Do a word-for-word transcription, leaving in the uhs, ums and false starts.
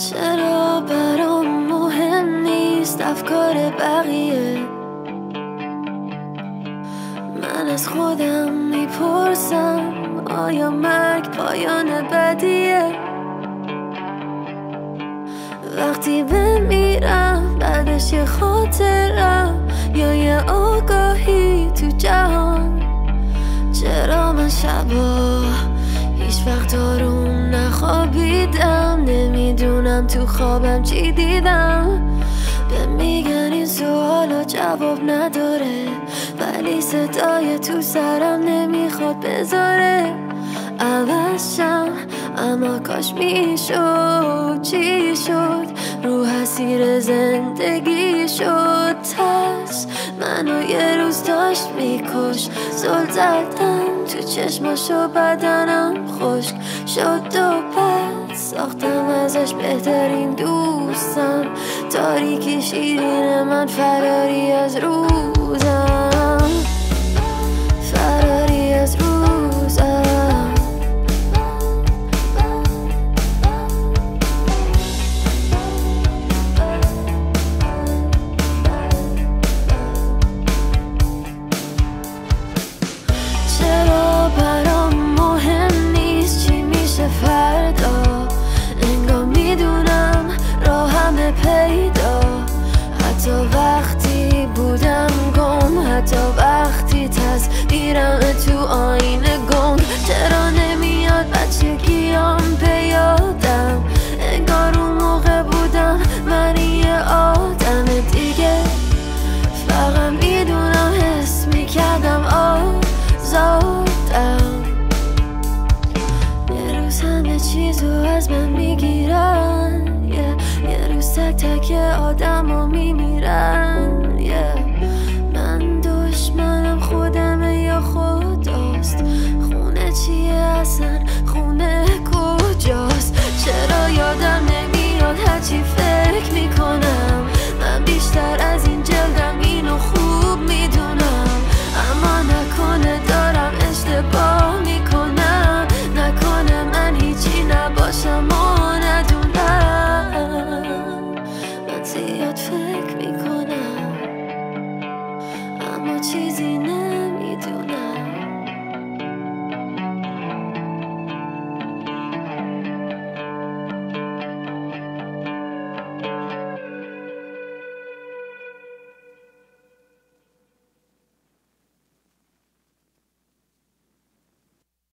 چرا برام مهم نیست افکار بقیه؟ من از خودم میپرسم آیا مرگ پایان بدیه؟ وقتی بمیرم بعدش یه خاطرم یا یه آگاهی تو جهان؟ چرا من شبا هیچ وقت آروم نخوابیدم؟ نمیدونم تو خوابم چی دیدم. به میگن این سوالا جواب نداره، ولی صدای تو سرم نمیخواد بذاره عوضشم. اما کاش میشد، چی شد؟ رو حسیر زندگی شد ترس منو یه روز داشت میکش. زل زدم تو چشماشو بدنم خشک شد و پس ساختم ازش بهترین دوستم. تاریکی شیرین من فراری از روزم، فراری از روزم. چرا برام مهم نیست چی میشه فردا؟ انگار میدونم راهم پیدا، حتی وقتی بودم گم، حتی وقتی تصویرم تو آینه گم. چرا نمیاد بچگیام به یادم؟ انگار اون موقع بودم من یه آدم دیگه. فقط میدونم حس میکردم آزادم. یه روز همه چیزو از من میگیرن، yeah. یه روز تک تک آدم ها میمیرن، yeah. من دشمنم خودمه یا خداست؟ خونه چیه اصلا؟ خونه